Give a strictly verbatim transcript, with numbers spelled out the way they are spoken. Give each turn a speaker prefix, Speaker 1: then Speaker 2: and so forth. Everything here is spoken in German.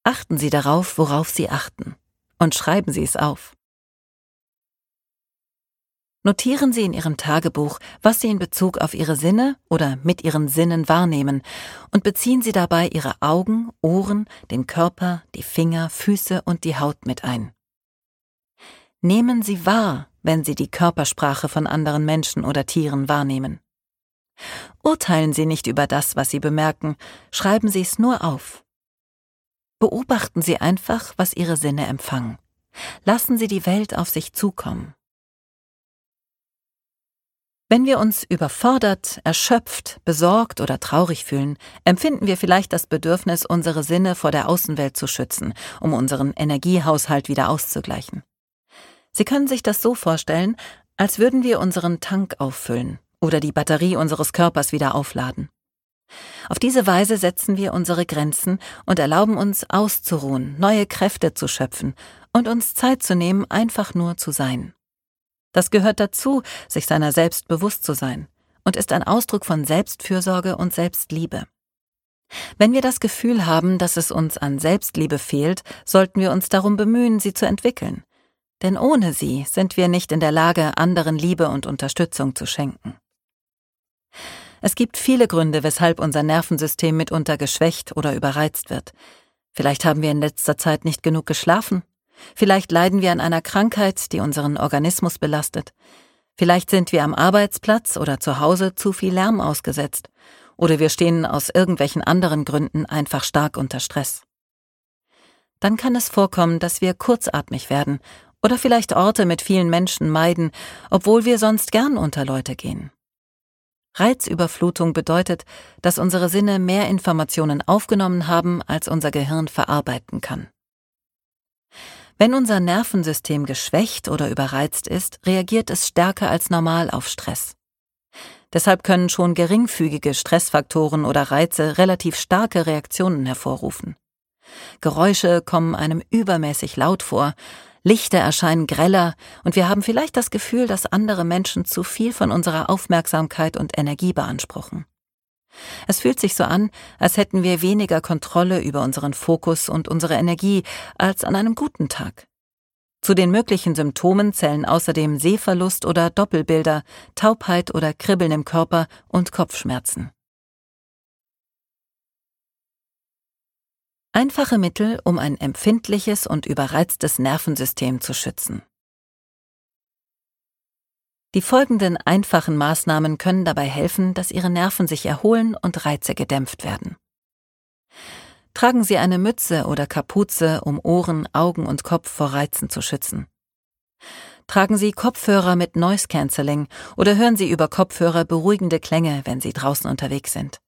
Speaker 1: Achten Sie darauf, worauf Sie achten, und schreiben Sie es auf. Notieren Sie in Ihrem Tagebuch, was Sie in Bezug auf Ihre Sinne oder mit Ihren Sinnen wahrnehmen, und beziehen Sie dabei Ihre Augen, Ohren, den Körper, die Finger, Füße und die Haut mit ein. Nehmen Sie wahr, wenn Sie die Körpersprache von anderen Menschen oder Tieren wahrnehmen. Urteilen Sie nicht über das, was Sie bemerken, schreiben Sie es nur auf. Beobachten Sie einfach, was Ihre Sinne empfangen. Lassen Sie die Welt auf sich zukommen. Wenn wir uns überfordert, erschöpft, besorgt oder traurig fühlen, empfinden wir vielleicht das Bedürfnis, unsere Sinne vor der Außenwelt zu schützen, um unseren Energiehaushalt wieder auszugleichen. Sie können sich das so vorstellen, als würden wir unseren Tank auffüllen oder die Batterie unseres Körpers wieder aufladen. Auf diese Weise setzen wir unsere Grenzen und erlauben uns auszuruhen, neue Kräfte zu schöpfen und uns Zeit zu nehmen, einfach nur zu sein. Das gehört dazu, sich seiner selbst bewusst zu sein, und ist ein Ausdruck von Selbstfürsorge und Selbstliebe. Wenn wir das Gefühl haben, dass es uns an Selbstliebe fehlt, sollten wir uns darum bemühen, sie zu entwickeln. Denn ohne sie sind wir nicht in der Lage, anderen Liebe und Unterstützung zu schenken. Es gibt viele Gründe, weshalb unser Nervensystem mitunter geschwächt oder überreizt wird. Vielleicht haben wir in letzter Zeit nicht genug geschlafen. Vielleicht leiden wir an einer Krankheit, die unseren Organismus belastet. Vielleicht sind wir am Arbeitsplatz oder zu Hause zu viel Lärm ausgesetzt. Oder wir stehen aus irgendwelchen anderen Gründen einfach stark unter Stress. Dann kann es vorkommen, dass wir kurzatmig werden oder vielleicht Orte mit vielen Menschen meiden, obwohl wir sonst gern unter Leute gehen. Reizüberflutung bedeutet, dass unsere Sinne mehr Informationen aufgenommen haben, als unser Gehirn verarbeiten kann. Wenn unser Nervensystem geschwächt oder überreizt ist, reagiert es stärker als normal auf Stress. Deshalb können schon geringfügige Stressfaktoren oder Reize relativ starke Reaktionen hervorrufen. Geräusche kommen einem übermäßig laut vor, Lichter erscheinen greller und wir haben vielleicht das Gefühl, dass andere Menschen zu viel von unserer Aufmerksamkeit und Energie beanspruchen. Es fühlt sich so an, als hätten wir weniger Kontrolle über unseren Fokus und unsere Energie als an einem guten Tag. Zu den möglichen Symptomen zählen außerdem Sehverlust oder Doppelbilder, Taubheit oder Kribbeln im Körper und Kopfschmerzen. Einfache Mittel, um ein empfindliches und überreiztes Nervensystem zu schützen. Die folgenden einfachen Maßnahmen können dabei helfen, dass Ihre Nerven sich erholen und Reize gedämpft werden. Tragen Sie eine Mütze oder Kapuze, um Ohren, Augen und Kopf vor Reizen zu schützen. Tragen Sie Kopfhörer mit Noise Cancelling oder hören Sie über Kopfhörer beruhigende Klänge, wenn Sie draußen unterwegs sind.